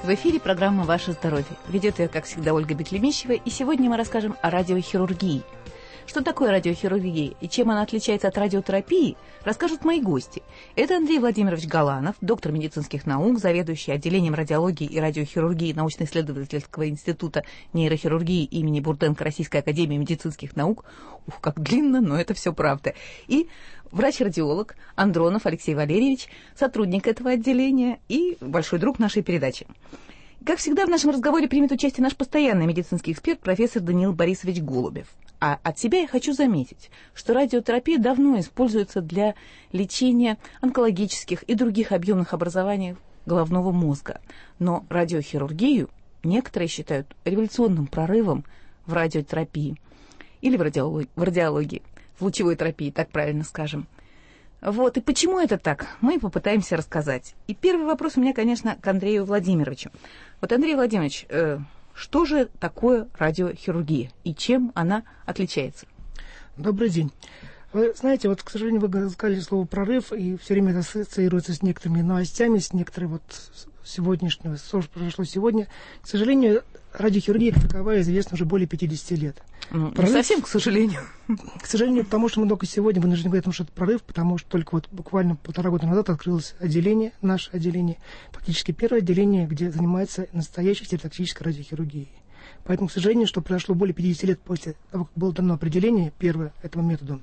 В эфире программа «Ваше здоровье». Ведет ее, как всегда, Ольга Бетлемищева. И сегодня мы расскажем о радиохирургии. Что такое радиохирургия и чем она отличается от радиотерапии, расскажут мои гости. Это Андрей Владимирович Галанов, доктор медицинских наук, заведующий отделением радиологии и радиохирургии научно-исследовательского института нейрохирургии имени Бурденко Российской академии медицинских наук. Ух, как длинно, но это все правда. И врач-радиолог Андронов Алексей Валерьевич, сотрудник этого отделения и большой друг нашей передачи. Как всегда, в нашем разговоре примет участие наш постоянный медицинский эксперт, профессор Даниил Борисович Голубев. А от себя я хочу заметить, что радиотерапия давно используется для лечения онкологических и других объемных образований головного мозга. Но радиохирургию некоторые считают революционным прорывом в радиотерапии или в радиологии, в лучевой терапии, так правильно скажем. Вот, и почему это так, мы попытаемся рассказать. И первый вопрос у меня, конечно, к Андрею Владимировичу. Вот, Андрей Владимирович, что же такое радиохирургия и чем она отличается? Добрый день. Вы знаете, вот, к сожалению, вы сказали слово «прорыв», и все время это ассоциируется с некоторыми новостями, с некоторой вот сегодняшнего, что произошло сегодня. К сожалению, радиохирургия как таковая известна уже более 50 лет. Не совсем, к сожалению. К сожалению, потому что мы только сегодня вынуждены говорить о том, что это прорыв, потому что только вот буквально 1,5 года назад открылось отделение, наше отделение, фактически первое отделение, где занимается настоящей стереотактической радиохирургией. Поэтому, к сожалению, что произошло более 50 лет после того, как было дано определение первое этому методу.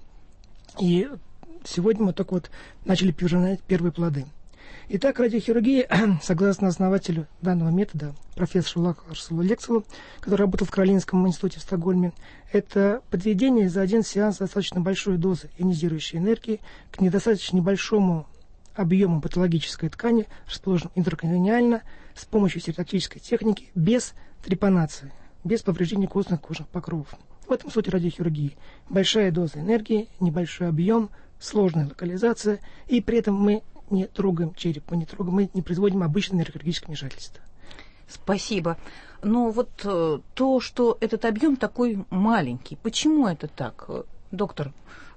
И сегодня мы только вот начали пожинать первые плоды. Итак, радиохирургия, согласно основателю данного метода, профессору Ларсу Лекселу, который работал в Каролинском институте в Стокгольме, это подведение за один сеанс достаточно большой дозы ионизирующей энергии к недостаточно небольшому объему патологической ткани, расположенной интракраниально, с помощью стереотактической техники, без трепанации, без повреждения костных кожных покровов. В этом суть радиохирургии. Большая доза энергии, небольшой объем, сложная локализация, и при этом мы не трогаем череп, мы не производим обычное нейрохирургическое вмешательство. Спасибо. Но вот то, что этот объем такой маленький, почему это так, доктор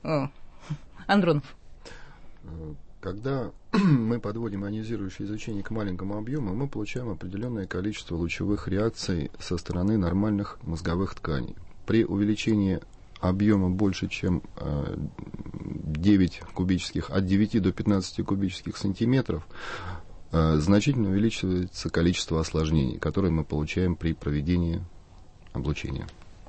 Андронов? Когда мы подводим ионизирующее излучение к маленькому объему, мы получаем определенное количество лучевых реакций со стороны нормальных мозговых тканей. При увеличении объема больше, чем 9 кубических, от 9 до 15 кубических сантиметров, значительно увеличивается количество осложнений, которые мы получаем при проведении облучения.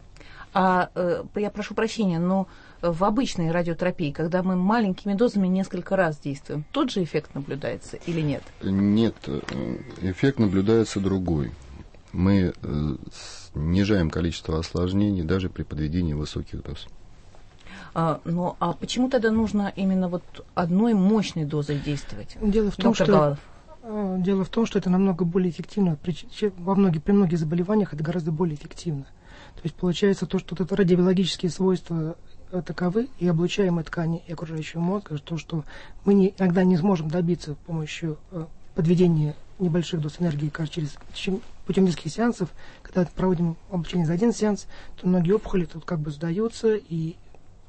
Я прошу прощения, но в обычной радиотерапии, когда мы маленькими дозами несколько раз действуем, тот же эффект наблюдается или нет? Нет, эффект наблюдается другой. Мы снижаем количество осложнений даже при подведении высоких доз. А почему тогда нужно именно вот одной мощной дозой действовать? Дело в том, что это намного более эффективно. При многих заболеваниях это гораздо более эффективно. То есть получается то, что это радиобиологические свойства таковы, и облучаемой ткани, и окружающего мозга, то, что мы иногда не сможем добиться с помощью подведения небольших доз энергии путем нескольких сеансов. Когда проводим облучение за один сеанс, то многие опухоли тут как бы сдаются и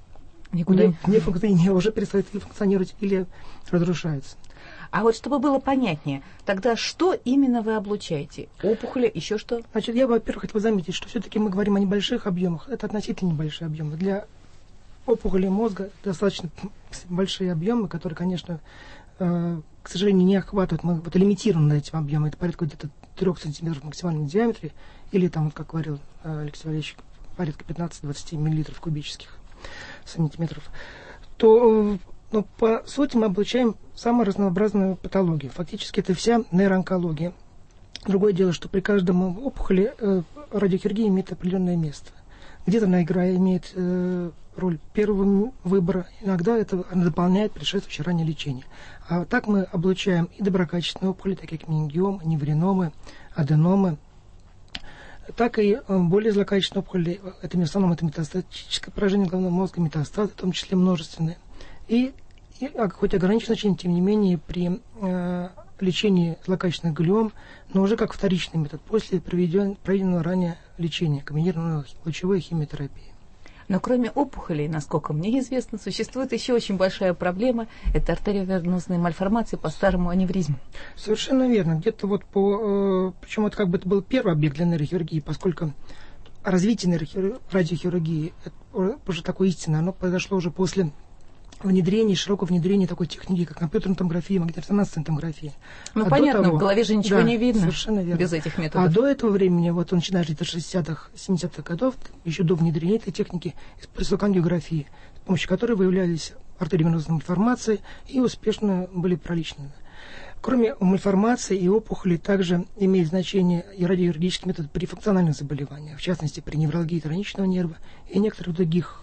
уже перестают функционировать или разрушаются. А вот чтобы было понятнее, тогда что именно вы облучаете? Опухоли, еще что? Значит, я, во-первых, хотел заметить, что все-таки мы говорим о небольших объемах. Это относительно небольшие объемы. Для опухоли мозга достаточно большие объемы, которые, конечно, к сожалению, не охватывают. Мы вот лимитированы этим объемом. Это порядка где-то 3 сантиметров в максимальном диаметре. Или там, вот, как говорил Алексей Валерьевич, порядка 15-20 миллилитров кубических сантиметров. Но по сути мы облучаем самую разнообразную патологию. Фактически это вся нейроонкология. Другое дело, что при каждом опухоли радиохирургия имеет определенное место. Где-то она имеет роль первого выбора, иногда это она дополняет предшествующее ранее лечение. А так мы облучаем и доброкачественные опухоли, такие как менингиомы, невриномы, аденомы, так и более злокачественные опухоли. В основном это метастатическое поражение головного мозга, метастазы, в том числе множественные. И хоть ограниченное лечение, тем не менее, при лечении злокачественных глиом, но уже как вторичный метод, после проведенного ранее лечения, комбинированной лучевой химиотерапии. Но кроме опухолей, насколько мне известно, существует еще очень большая проблема – это артериовенозные мальформации по старому аневризму. Совершенно верно. Где-то вот причем это как бы это был первый объект для нейрохирургии, поскольку развитие радиохирургии, это уже такое истинное, оно произошло уже после широкого внедрения такой техники, как компьютерная томография, магнитно-резонансная томография. Ну, понятно, в голове же ничего не видно совершенно верно. Без этих методов. А до этого времени, вот начиная где-то 60-х, 70-х годов, еще до внедрения этой техники, использовалась ангиография, с помощью которой выявлялись артериовенозные мальформации и успешно были пролечены. Кроме мальформации и опухолей, также имеет значение и радиохирургический метод при функциональных заболеваниях, в частности, при невралгии тройничного нерва и некоторых других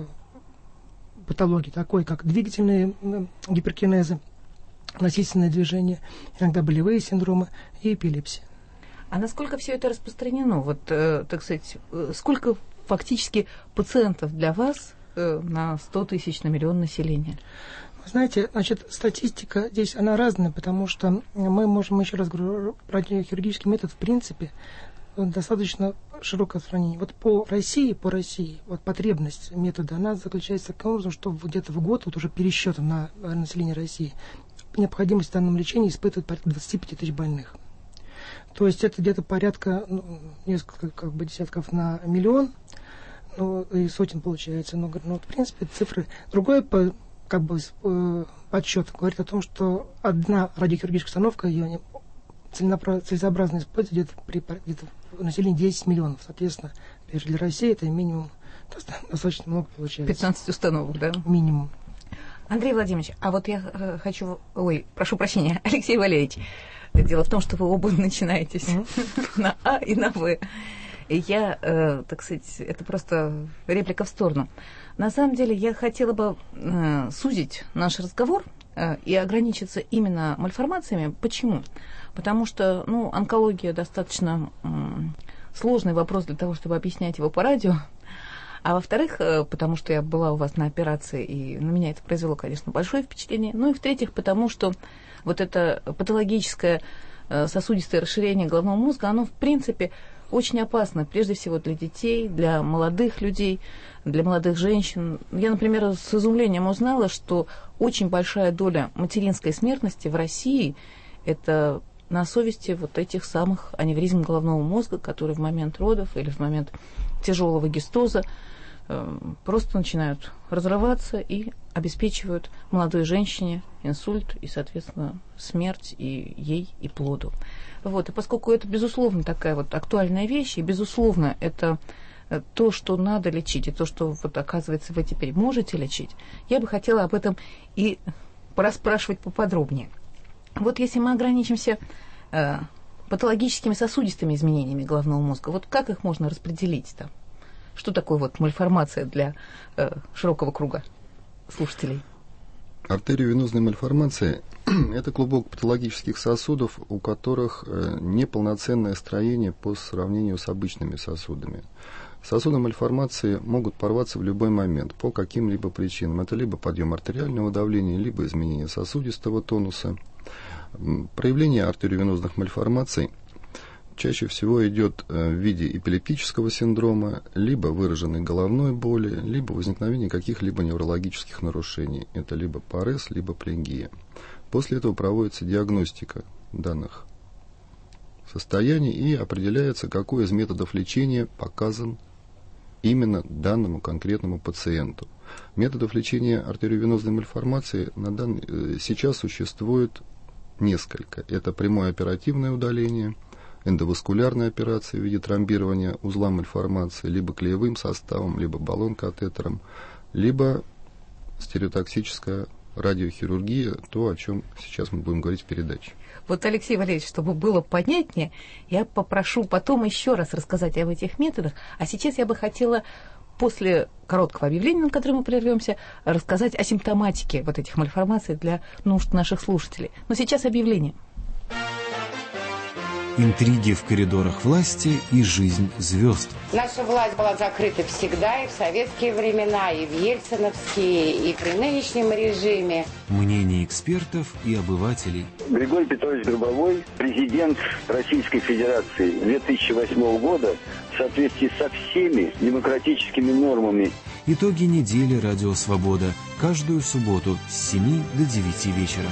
патологий, такой как двигательные гиперкинезы, насильственное движение, иногда болевые синдромы и эпилепсия. А насколько все это распространено? Вот, так сказать, сколько фактически пациентов для вас на 100 тысяч, на миллион населения? Вы знаете, значит, статистика здесь, она разная, потому что мы можем, еще раз говорю, радиохирургический метод, в принципе, достаточно широкое сравнение. Вот по России, вот потребность метода, она заключается таким образом, что где-то в год, вот уже пересчетом на население России, необходимость в данном лечении испытывает порядка 25 тысяч больных. То есть это где-то порядка несколько десятков на миллион, и сотен получается. Но вот, в принципе, цифры. Другой подсчет говорит о том, что одна радиохирургическая установка, ее целесообразно использовать где-то в населении 10 миллионов. Соответственно, для России это минимум достаточно много получается. 15 установок, да? Минимум. Андрей Владимирович, а вот я хочу... прошу прощения, Алексей Валерьевич. Дело в том, что вы оба начинаетесь на А и на В. И я, так сказать, это просто реплика в сторону. На самом деле я хотела бы сузить наш разговор и ограничиться именно мальформациями. Почему? Потому что, онкология достаточно сложный вопрос для того, чтобы объяснять его по радио. А во-вторых, потому что я была у вас на операции, и на меня это произвело, конечно, большое впечатление. Ну и в-третьих, потому что вот это патологическое сосудистое расширение головного мозга, оно, в принципе, очень опасно, прежде всего для детей, для молодых людей, для молодых женщин. Я, например, с изумлением узнала, что очень большая доля материнской смертности в России – это на совести вот этих самых аневризм головного мозга, которые в момент родов или в момент тяжелого гистоза просто начинают разрываться и обеспечивают молодой женщине инсульт и, соответственно, смерть и ей, и плоду. Вот. И поскольку это, безусловно, такая вот актуальная вещь, и, безусловно, это то, что надо лечить, и то, что, вот, оказывается, вы теперь можете лечить, я бы хотела об этом и порасспрашивать поподробнее. Вот если мы ограничимся патологическими сосудистыми изменениями головного мозга, вот как их можно распределить там? Что такое вот мальформация для широкого круга слушателей? Артериовенозные мальформации – это клубок патологических сосудов, у которых неполноценное строение по сравнению с обычными сосудами. Сосуды мальформации могут порваться в любой момент по каким-либо причинам. Это либо подъем артериального давления, либо изменение сосудистого тонуса. Проявление артериовенозных мальформаций чаще всего идет в виде эпилептического синдрома, либо выраженной головной боли, либо возникновения каких-либо неврологических нарушений. Это либо парез, либо плегия. После этого проводится диагностика данных состояний и определяется, какой из методов лечения показан именно данному конкретному пациенту. Методов лечения артериовенозной мальформации сейчас существует несколько. Это прямое оперативное удаление, эндоваскулярная операция в виде тромбирования узла мальформации либо клеевым составом, либо баллон-катетером, либо стереотоксическая радиохирургия, то, о чем сейчас мы будем говорить в передаче. Вот, Алексей Валерьевич, чтобы было понятнее, я попрошу потом еще раз рассказать об этих методах, а сейчас я бы хотела после короткого объявления, на которое мы прервемся, рассказать о симптоматике вот этих мальформаций для нужд наших слушателей. Но сейчас объявление. Интриги в коридорах власти и жизнь звезд. Наша власть была закрыта всегда, и в советские времена, и в ельциновские, и при нынешнем режиме. Мнения экспертов и обывателей. Григорий Петрович Гробовой, президент Российской Федерации 2008 года, в соответствии со всеми демократическими нормами Итоги недели «Радио Свобода» каждую субботу с 7 до 9 вечера.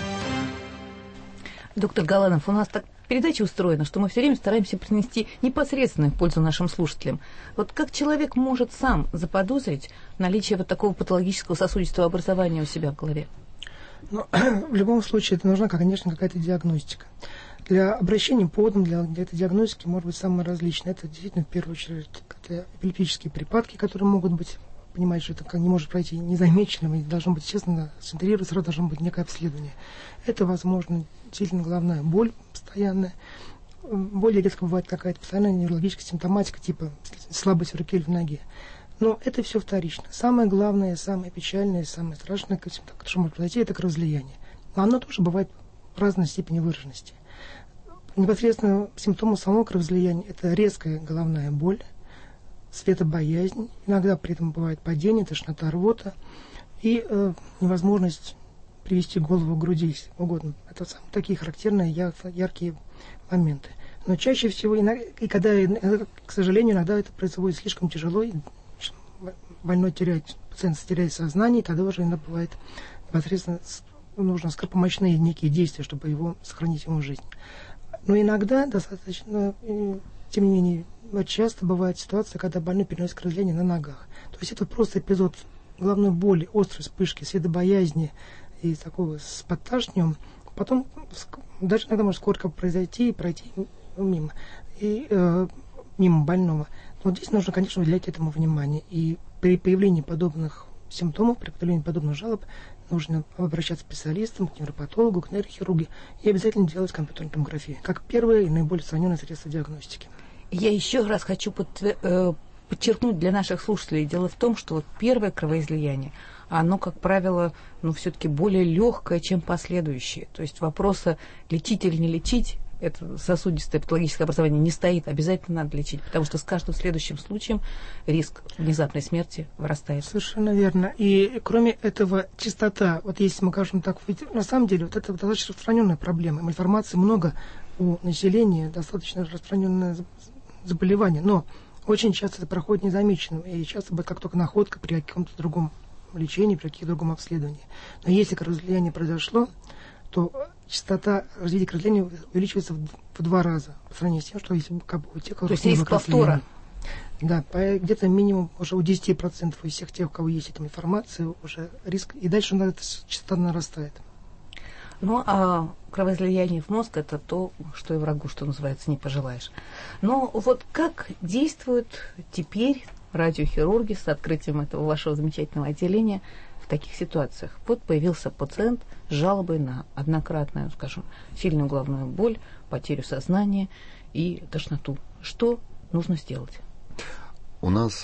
Доктор Галанов, у нас так передача устроена, что мы все время стараемся принести непосредственную пользу нашим слушателям. Вот как человек может сам заподозрить наличие вот такого патологического сосудистого образования у себя в голове? Но в любом случае это нужна, конечно, какая-то диагностика. Для обращения подом, для этой диагностики может быть самое различное. Это действительно, в первую очередь, это эпилептические припадки, которые могут быть, понимаете, что это не может пройти незамеченным, и должно быть, честно, центрировать, сразу должно быть некое обследование. Это, возможно, действительно головная боль постоянная. Более редко бывает какая-то постоянная неврологическая симптоматика, типа слабость в руке или в ноге. Но это все вторично. Самое главное, самое печальное, самое страшное, что может произойти, это кровоизлияние. Но оно тоже бывает в разной степени выраженности. Непосредственно симптомы самого кровоизлияния – это резкая головная боль, светобоязнь, иногда при этом бывает падение, тошнота, рвота и невозможность привести голову к груди, если угодно. Это такие характерные, яркие моменты. Но чаще всего, к сожалению, иногда это происходит слишком тяжело, и больной пациент теряет сознание, и тогда уже иногда бывает непосредственно нужно скоропомощные некие действия, чтобы сохранить ему жизнь. Но иногда достаточно, тем не менее, часто бывает ситуация, когда больной переносит кровоизлияние на ногах. То есть это просто эпизод головной боли, острой вспышки, светобоязни и такого с подташниванием. Потом даже иногда может скорко произойти и пройти мимо, мимо больного. Но здесь нужно, конечно, уделять этому внимание. И при появлении подобных симптомов, при появлении подобных жалоб нужно обращаться к специалистам, к невропатологу, к нейрохирургу и обязательно делать компьютерную томографию, как первое и наиболее распространенное средство диагностики. Я еще раз хочу подчеркнуть для наших слушателей. Дело в том, что вот первое кровоизлияние, оно, как правило, все-таки более легкое, чем последующие. То есть вопроса лечить или не лечить это сосудистое патологическое образование не стоит, обязательно надо лечить, потому что с каждым следующим случаем риск внезапной смерти вырастает. Совершенно верно. И кроме этого, частота, вот если мы скажем так, ведь на самом деле вот это достаточно распространенная проблема. Информации много у населения, достаточно распространенное заболевание, но очень часто это проходит незамеченным, и часто бывает как только находка при каком-то другом лечении, при каком-то другом обследовании. Но если кровоизлияние произошло, то частота развития кровоизлияния увеличивается в 2 раза по сравнению с тем, что если как бы у тех, то есть риск повтора. Да, где-то минимум уже у 10% из всех тех, у кого есть эта информация, уже риск, и дальше эта частота нарастает. Ну, а кровоизлияние в мозг – это то, что и врагу, что называется, не пожелаешь. Но вот как действуют теперь радиохирурги с открытием этого вашего замечательного отделения в таких ситуациях? Вот появился пациент с жалобой на однократную, скажем, сильную головную боль, потерю сознания и тошноту. Что нужно сделать? У нас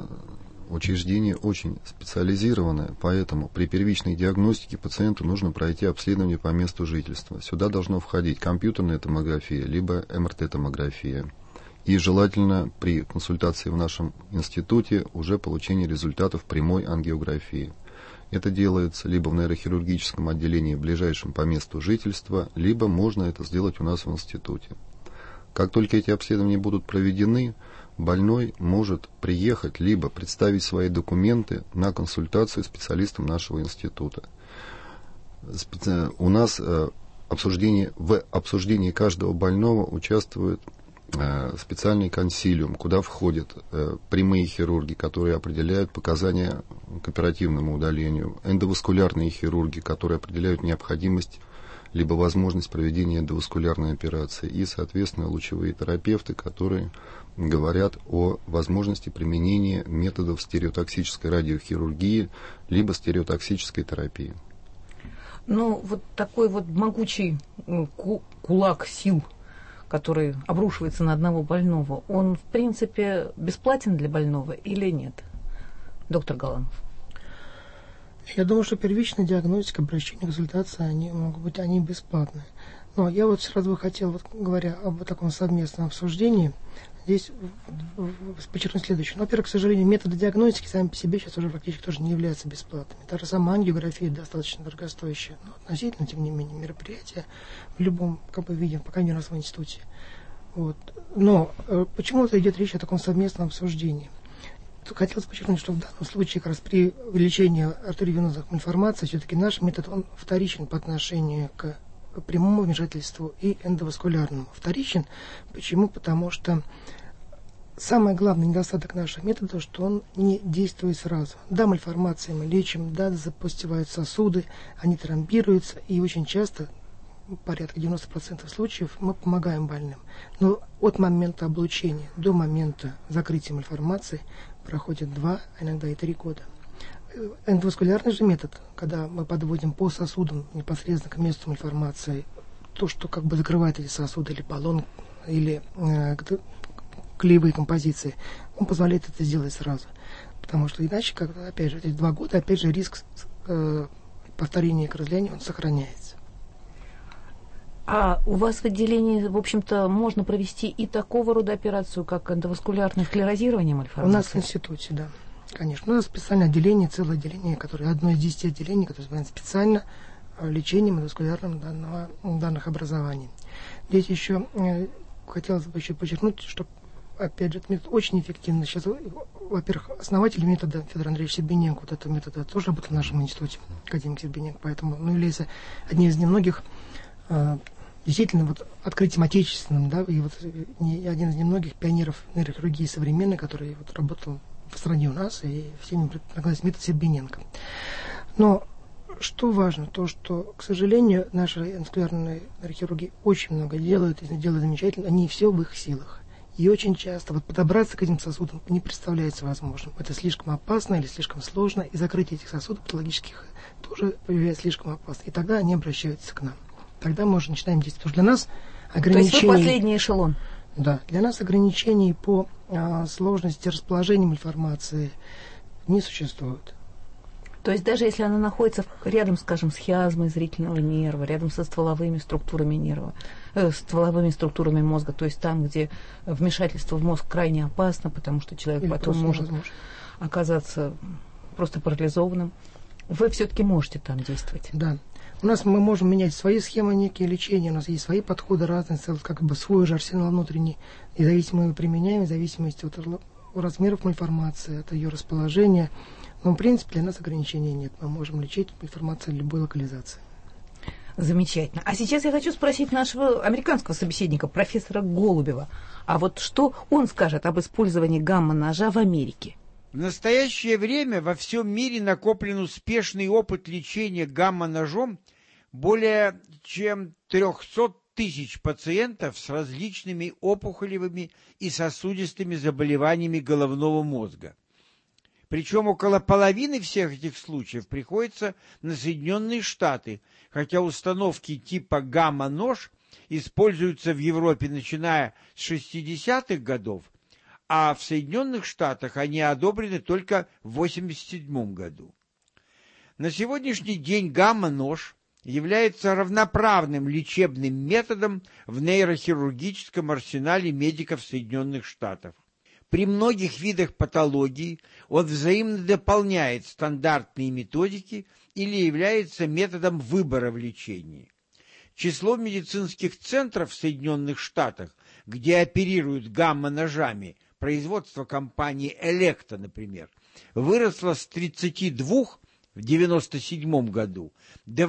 учреждение очень специализированное, поэтому при первичной диагностике пациенту нужно пройти обследование по месту жительства. Сюда должно входить компьютерная томография, либо МРТ-томография. И желательно при консультации в нашем институте уже получение результатов прямой ангиографии. Это делается либо в нейрохирургическом отделении, ближайшем по месту жительства, либо можно это сделать у нас в институте. Как только эти обследования будут проведены, больной может приехать, либо представить свои документы на консультацию специалистам нашего института. У нас в обсуждении каждого больного участвует специальный консилиум, куда входят прямые хирурги, которые определяют показания к оперативному удалению, эндоваскулярные хирурги, которые определяют необходимость либо возможность проведения эндоваскулярной операции, и, соответственно, лучевые терапевты, которые говорят о возможности применения методов стереотоксической радиохирургии либо стереотоксической терапии. Ну, вот такой вот могучий кулак сил, который обрушивается на одного больного, он, в принципе, бесплатен для больного или нет? Доктор Галанов. Я думаю, что первичная диагностика, обращение, консультация, они бесплатные. Но я вот сразу хотел, вот, говоря об таком совместном обсуждении, здесь подчеркнуть следующее. Ну, во-первых, к сожалению, методы диагностики сами по себе сейчас уже практически тоже не являются бесплатными. Та же самая ангиография достаточно дорогостоящая, но относительно, тем не менее, мероприятие в любом виде, по крайней мере, у нас в институте. Вот. Но почему-то идет речь о таком совместном обсуждении. хотелось подчеркнуть, что в данном случае, как раз при увеличении артериовенозных мальформаций, все-таки наш метод, он вторичен по отношению к прямому вмешательству и эндоваскулярному. Вторичен. Почему? Потому что самый главный недостаток нашего метода, что он не действует сразу. Да, мальформации мы лечим, да, запустевают сосуды, они тромбируются, и очень часто, порядка 90% случаев, мы помогаем больным. Но от момента облучения до момента закрытия мальформации проходит 2, а иногда и 3 года. Эндоваскулярный же метод, когда мы подводим по сосудам непосредственно к месту мальформации то, что как бы закрывает эти сосуды, или баллон, или клеевые композиции, он позволяет это сделать сразу. Потому что иначе, опять же, эти 2 года, опять же, риск повторения кровоизлияния, он сохраняется. А у вас в отделении, в общем-то, можно провести и такого рода операцию, как эндоваскулярное склерозирование мальформации? У нас в институте, да. Конечно. У нас специальное отделение, целое отделение, которое одно из 10 отделений, которое занимается специально лечением эндоваскулярным данных образований. Здесь еще хотелось бы еще подчеркнуть, что, опять же, этот метод очень эффективный. Сейчас, во-первых, основатель метода Федор Андреевич Сербиненко, вот этого метода, тоже работал в нашем институте, академик Сербиненко, поэтому является одним из немногих действительно вот открытием отечественным, да, и вот один из немногих пионеров нейрохирургии современной, который вот работал в стране у нас, и всеми предполагалось метод Сербиненко. Но что важно, то, что, к сожалению, наши эндоваскулярные нейрохирурги очень много делают, и делают замечательно, они все в их силах. И очень часто вот подобраться к этим сосудам не представляется возможным. Это слишком опасно или слишком сложно, и закрытие этих сосудов патологических тоже появляется слишком опасно. И тогда они обращаются к нам. Тогда мы уже начинаем действовать. Потому что для нас ограничения... То есть вы последний эшелон? Да. Для нас ограничений по сложности расположения мальформации не существует. То есть даже если она находится рядом, скажем, с хиазмой зрительного нерва, рядом со стволовыми структурами нерва, стволовыми структурами мозга, то есть там, где вмешательство в мозг крайне опасно, потому что человек или потом может оказаться просто парализованным, вы все-таки можете там действовать? Да. У нас мы можем менять свои схемы, некие лечения, у нас есть свои подходы разные, как бы свой же арсенал внутренний, и зависимо мы применяем, в зависимости от размеров мальформации, от ее расположения. Но, в принципе, для нас ограничений нет. Мы можем лечить мальформацию любой локализации. Замечательно. А сейчас я хочу спросить нашего американского собеседника, профессора Голубева. А вот что он скажет об использовании гамма-ножа в Америке? В настоящее время во всем мире накоплен успешный опыт лечения гамма-ножом более чем 300 тысяч пациентов с различными опухолевыми и сосудистыми заболеваниями головного мозга. Причем около половины всех этих случаев приходится на Соединенные Штаты, хотя установки типа гамма-нож используются в Европе начиная с 60-х годов, а в Соединенных Штатах они одобрены только в 1987 году. На сегодняшний день гамма-нож является равноправным лечебным методом в нейрохирургическом арсенале медиков Соединенных Штатов. При многих видах патологий он взаимно дополняет стандартные методики или является методом выбора в лечении. Число медицинских центров в Соединенных Штатах, где оперируют гамма-ножами, производство компании Электа, например, выросло с 32 в 1997 году до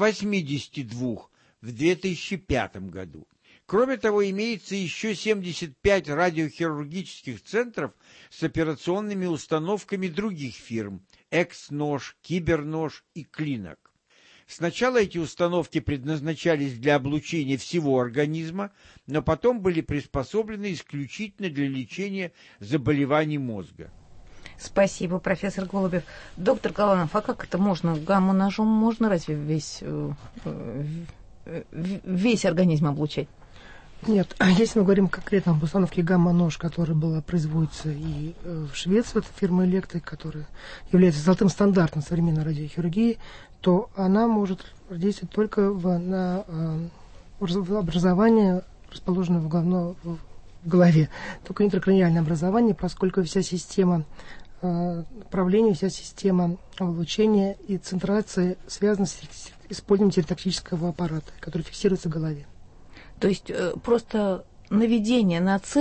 82 в 2005 году. Кроме того, имеется еще 75 радиохирургических центров с операционными установками других фирм – Экс-нож, Кибернож и Клинок. Сначала эти установки предназначались для облучения всего организма, но потом были приспособлены исключительно для лечения заболеваний мозга. Спасибо, профессор Голубев. Доктор Голованов, а как это можно? Гамма-ножом можно разве весь организм облучать? Нет, если мы говорим конкретно об установке гамма-нож, которая производится и в Швеции, это фирма Электрик, которая является золотым стандартом современной радиохирургии, то она может действовать только на образование, расположенное в голове, только интракраниальное образование, поскольку вся система управления, вся система облучения и центрации связана с использованием телетактического аппарата, который фиксируется в голове. То есть просто наведение на цель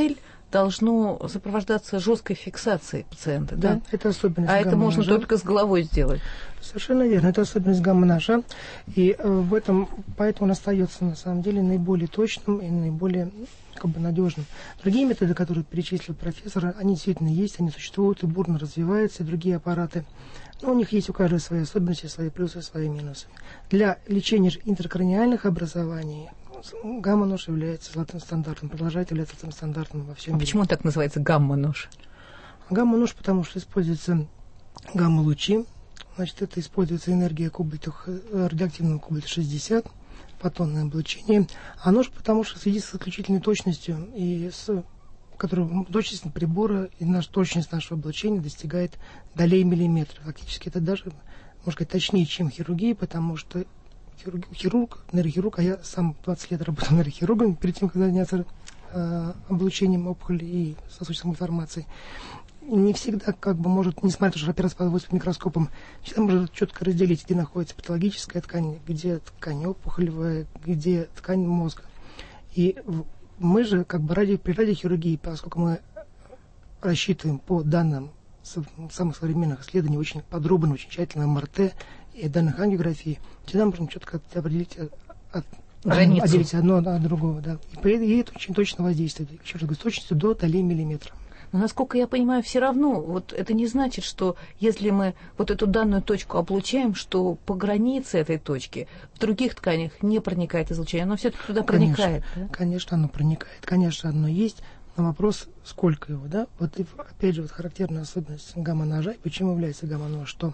должно сопровождаться жесткой фиксацией пациента, да? Да, это особенность это можно гамма-ножа. только с головой сделать. Совершенно верно, это особенность гамма-ножа, и поэтому он остается на самом деле наиболее точным и наиболее надежным. Другие методы, которые перечислил профессор, они действительно есть, они существуют и бурно развиваются, и другие аппараты. Но у них есть у каждого свои особенности, свои плюсы, свои минусы. Для лечения же интеркраниальных образований гамма-нож является золотым стандартом, продолжает являться золотым стандартом во всем мире. Почему он так называется гамма-нож? Гамма-нож, потому что используются гамма-лучи. Значит, это используется энергия радиоактивного кобальта-60, фотонное облучение. А нож, потому что в связи с исключительной точностью и точность прибора и точность нашего облучения достигает долей миллиметра. Фактически это даже, можно сказать, точнее, чем хирургия, потому что нейрохирург, а я сам 20 лет работал нейрохирургом, перед тем, как заняться облучением опухоли и сосудистой информации, не всегда может, несмотря на то, что операция проводится под микроскопом, всегда может четко разделить, где находится патологическая ткань, где ткань опухолевая, где ткань мозга. И мы же, при радиохирургии, поскольку мы рассчитываем по данным самых современных исследований, очень подробно, очень тщательно МРТ и данных ангиографии, всегда можем четко определить, отделить одно от другого. Да. И это очень точно воздействует, еще раз говорю, с точностью до долей миллиметра. Но, насколько я понимаю, все равно это не значит, что если мы эту данную точку облучаем, что по границе этой точки в других тканях не проникает излучение, оно все-таки туда проникает. Конечно, да? Конечно, оно проникает, конечно, оно есть, но вопрос, сколько его, да? Опять же, характерная особенность гамма-ножа, почему является гамма-нож, что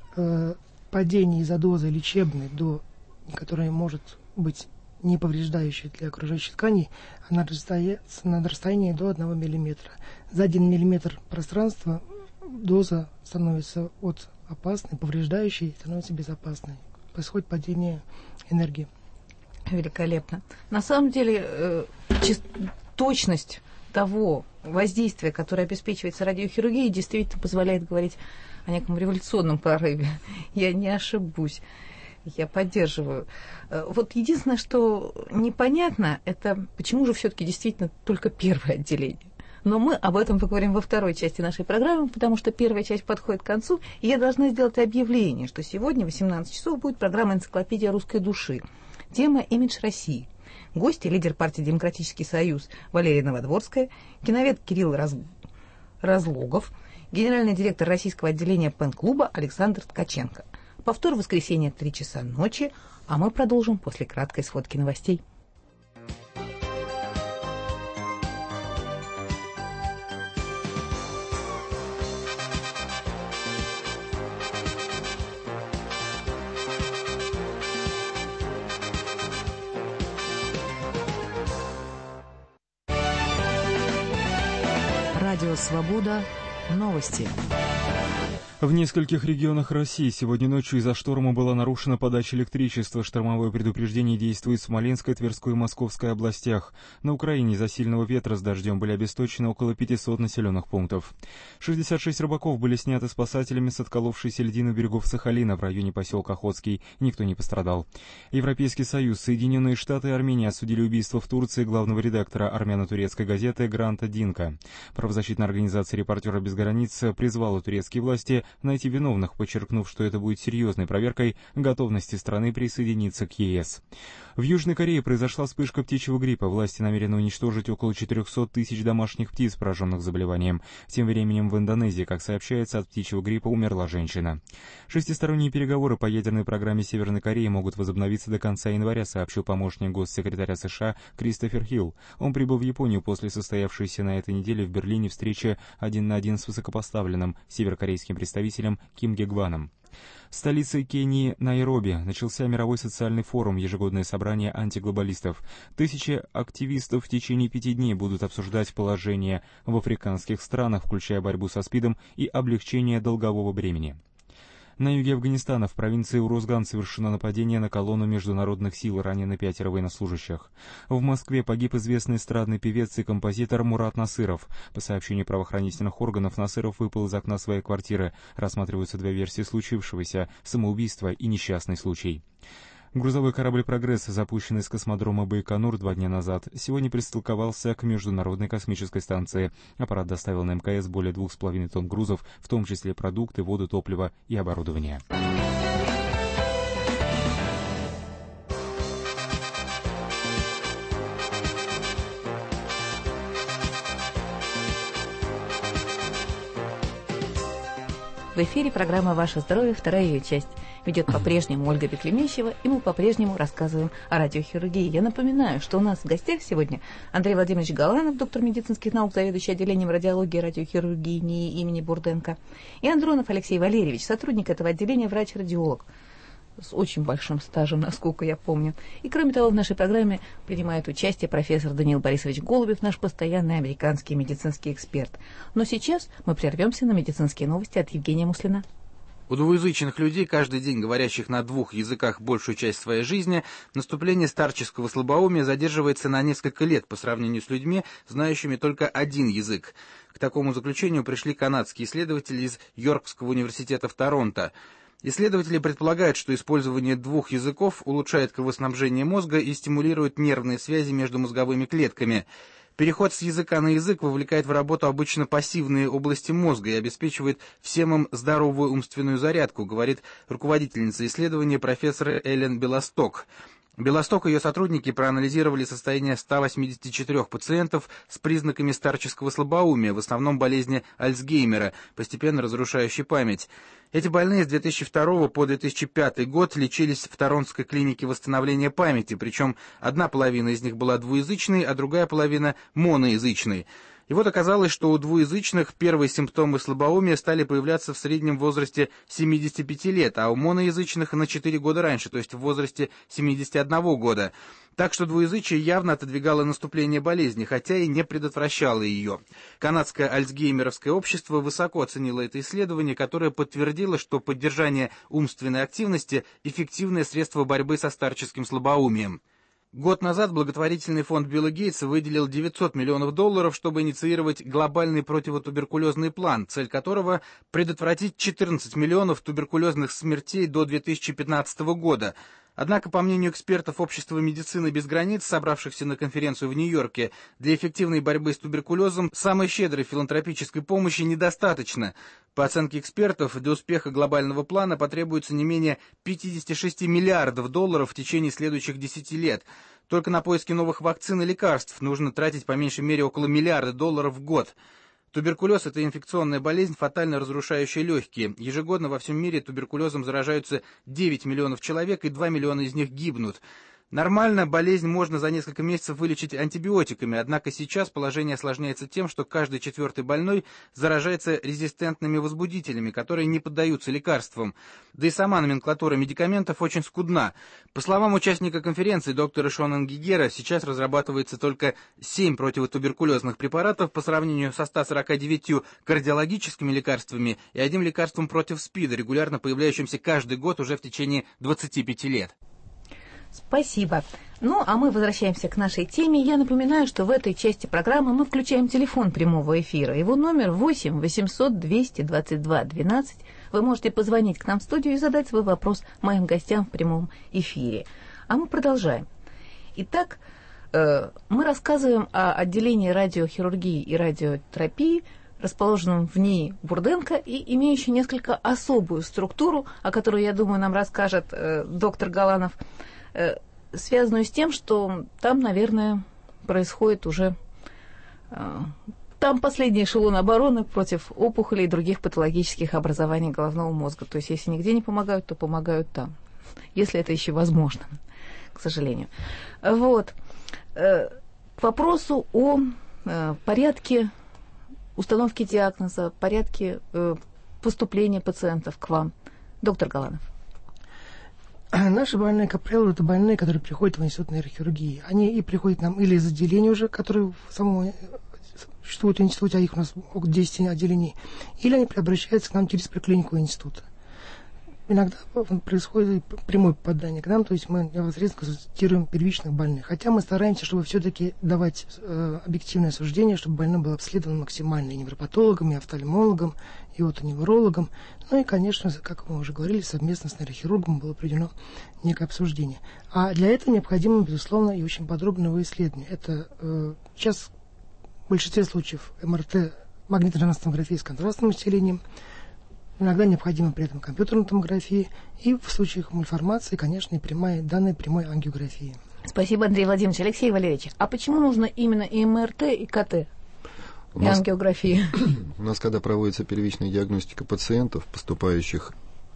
падение из-за дозы лечебной до, которая может быть не повреждающей для окружающей ткани, она расстоится на расстоянии до 1 миллиметра. За 1 миллиметр пространства доза становится от опасной, повреждающей, становится безопасной. Происходит падение энергии. Великолепно. На самом деле, точность того воздействия, которое обеспечивается радиохирургией, действительно позволяет говорить о неком революционном прорыве. Я не ошибусь. Я поддерживаю. Единственное, что непонятно, это почему же все-таки действительно только первое отделение. Но мы об этом поговорим во второй части нашей программы, потому что первая часть подходит к концу, и я должна сделать объявление, что сегодня в 18 часов будет программа «Энциклопедия русской души». Тема «Имидж России». Гости — лидер партии «Демократический союз» Валерия Новодворская, киновед Кирилл Разлогов, генеральный директор российского отделения Пен-клуба Александр Ткаченко. Повтор в воскресенье в 3 часа ночи, а мы продолжим после краткой сводки новостей. Радио «Свобода». Новости. В нескольких регионах России сегодня ночью из-за шторма была нарушена подача электричества. Штормовое предупреждение действует в Смоленской, Тверской и Московской областях. На Украине из-за сильного ветра с дождем были обесточены около 500 населенных пунктов. 66 рыбаков были сняты спасателями с отколовшейся льдины у берегов Сахалина в районе поселка Охотский. Никто не пострадал. Европейский Союз, Соединенные Штаты и Армения осудили убийство в Турции главного редактора армяно-турецкой газеты Гранта Динка. Правозащитная организация «Репортеры без границ» призвала турецкие власти найти виновных, подчеркнув, что это будет серьезной проверкой готовности страны присоединиться к ЕС. В Южной Корее произошла вспышка птичьего гриппа. Власти намерены уничтожить около 400 тысяч домашних птиц, пораженных заболеванием. Тем временем в Индонезии, как сообщается, от птичьего гриппа умерла женщина. Шестисторонние переговоры по ядерной программе Северной Кореи могут возобновиться до конца января, сообщил помощник госсекретаря США Кристофер Хилл. Он прибыл в Японию после состоявшейся на этой неделе в Берлине встречи 1 на 1 с высокопоставленным северокорейским представителем Ким Ге-гваном. Столицей Кении Найроби начался мировой социальный форум, ежегодное собрание антиглобалистов. Тысячи активистов в течение 5 дней будут обсуждать положение в африканских странах, включая борьбу со СПИДом и облегчение долгового бремени. На юге Афганистана в провинции Урузган совершено нападение на колонну международных сил, ранены 5 военнослужащих. В Москве погиб известный эстрадный певец и композитор Мурат Насыров. По сообщению правоохранительных органов, Насыров выпал из окна своей квартиры. Рассматриваются 2 версии случившегося – самоубийство и несчастный случай. Грузовой корабль «Прогресс», запущенный с космодрома Байконур 2 дня назад, сегодня пристыковался к Международной космической станции. Аппарат доставил на МКС более 2,5 тонн грузов, в том числе продукты, воду, топливо и оборудование. В эфире программа «Ваше здоровье», вторая ее часть. Ведет по-прежнему Ольга Беклемищева, и мы по-прежнему рассказываем о радиохирургии. Я напоминаю, что у нас в гостях сегодня Андрей Владимирович Галанов, доктор медицинских наук, заведующий отделением радиологии и радиохирургии НИИ имени Бурденко, и Андронов Алексей Валерьевич, сотрудник этого отделения, врач-радиолог с очень большим стажем, насколько я помню. И, кроме того, в нашей программе принимает участие профессор Даниил Борисович Голубев, наш постоянный американский медицинский эксперт. Но сейчас мы прервемся на медицинские новости от Евгения Муслина. У двуязычных людей, каждый день говорящих на 2 языках большую часть своей жизни, наступление старческого слабоумия задерживается на несколько лет по сравнению с людьми, знающими только 1 язык. К такому заключению пришли канадские исследователи из Йоркского университета в Торонто. Исследователи предполагают, что использование 2 языков улучшает кровоснабжение мозга и стимулирует нервные связи между мозговыми клетками. Переход с языка на язык вовлекает в работу обычно пассивные области мозга и обеспечивает всем им здоровую умственную зарядку, говорит руководительница исследования профессор Эллен Белосток. Белосток и ее сотрудники проанализировали состояние 184 пациентов с признаками старческого слабоумия, в основном болезни Альцгеймера, постепенно разрушающей память. Эти больные с 2002 по 2005 год лечились в Торонтской клинике восстановления памяти, причем одна половина из них была двуязычной, а другая половина моноязычной. И вот оказалось, что у двуязычных первые симптомы слабоумия стали появляться в среднем возрасте 75 лет, а у моноязычных на 4 года раньше, то есть в возрасте 71 года. Так что двуязычие явно отодвигало наступление болезни, хотя и не предотвращало ее. Канадское альцгеймеровское общество высоко оценило это исследование, которое подтвердило, что поддержание умственной активности – эффективное средство борьбы со старческим слабоумием. Год назад благотворительный фонд Билла Гейтса выделил $900 миллионов, чтобы инициировать глобальный противотуберкулезный план, цель которого – предотвратить 14 миллионов туберкулезных смертей до 2015 года. Однако, по мнению экспертов Общества медицины без границ, собравшихся на конференцию в Нью-Йорке, для эффективной борьбы с туберкулезом самой щедрой филантропической помощи недостаточно. По оценке экспертов, для успеха глобального плана потребуется не менее $56 миллиардов в течение следующих 10 лет. Только на поиски новых вакцин и лекарств нужно тратить по меньшей мере около $1 миллиарда в год. Туберкулез – это инфекционная болезнь, фатально разрушающая легкие. Ежегодно во всем мире туберкулезом заражаются 9 миллионов человек, и 2 миллиона из них гибнут. Нормально болезнь можно за несколько месяцев вылечить антибиотиками, однако сейчас положение осложняется тем, что каждый 4-й больной заражается резистентными возбудителями, которые не поддаются лекарствам. Да и сама номенклатура медикаментов очень скудна. По словам участника конференции доктора Шона Нгигера, сейчас разрабатывается только 7 противотуберкулезных препаратов по сравнению со 149 кардиологическими лекарствами и 1 лекарством против СПИДа, регулярно появляющимся каждый год уже в течение 25 лет. Спасибо. Ну, а мы возвращаемся к нашей теме. Я напоминаю, что в этой части программы мы включаем телефон прямого эфира. Его номер 8 800 222 12. Вы можете позвонить к нам в студию и задать свой вопрос моим гостям в прямом эфире. А мы продолжаем. Итак, мы рассказываем о отделении радиохирургии и радиотерапии, расположенном в НИИ Бурденко и имеющем несколько особую структуру, о которой, я думаю, нам расскажет доктор Галанов, связанную с тем, что там, наверное, происходит уже... Там последний эшелон обороны против опухолей и других патологических образований головного мозга. То есть, если нигде не помогают, то помогают там. Если это еще возможно, к сожалению. Вот. К вопросу о порядке установки диагноза, порядке поступления пациентов к вам. Доктор Галанов. Наши больные, как правило, это больные, которые приходят в институт нейрохирургии. Они и приходят к нам или из отделения уже, которые самого существуют в институте, а их у нас около 10 отделений, или они обращаются к нам через поликлинику института. иногда происходит прямое попадание к нам, то есть мы непосредственно консультируем первичных больных. Хотя мы стараемся, чтобы все-таки давать объективное суждение, чтобы больной был обследован максимально и невропатологом, и офтальмологом, и отоневрологом. Ну и, конечно, как мы уже говорили, совместно с нейрохирургом было проведено некое обсуждение. А для этого необходимо, безусловно, и очень подробное исследование. Это сейчас в большинстве случаев МРТ, магнитно-резонансная томография с контрастным усилением. Иногда необходима при этом компьютерная томография. И в случаях мальформации, конечно, и данные прямой ангиографии. Спасибо, Андрей Владимирович. Алексей Валерьевич, а почему нужно именно и МРТ, и КТ? И ангиография? У нас, когда проводится первичная диагностика пациентов, поступающих